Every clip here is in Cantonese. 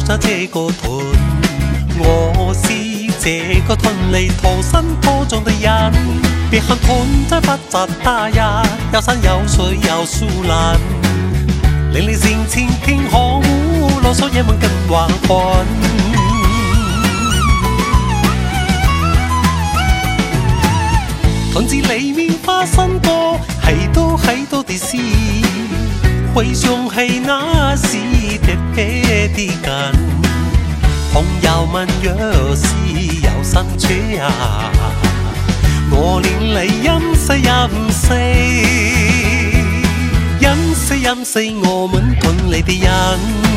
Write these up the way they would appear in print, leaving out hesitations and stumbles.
着這個盾，我是這個盾裡土生土長的人。別看盾再複雜大呀，有山有水有樹林，令你性情平和無囉嗦，也能更華寬。盾子裡面發生過許多的事，回想起那時特別的感，朋友們若是有心處啊，我連你飲死我們盾裡的人。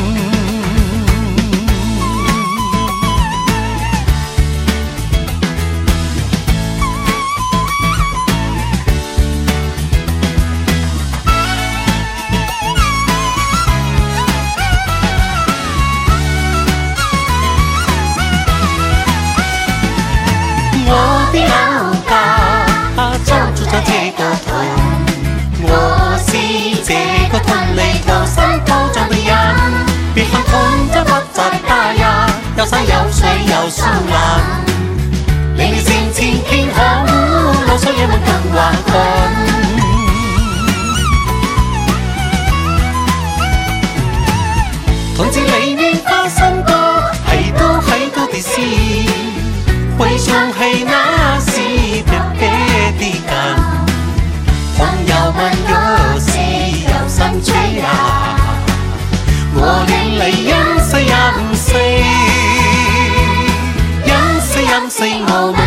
我的老家就住在這個盾，我是這個盾裡土生土長的人。別看盾真複雜大呀，有山有水有樹林，令你性情平和無囉嗦，也能更華寬。盾子裡面發生過許多的事，回想起那時特別的感，朋友們若是有心處啊，我連你飲死我們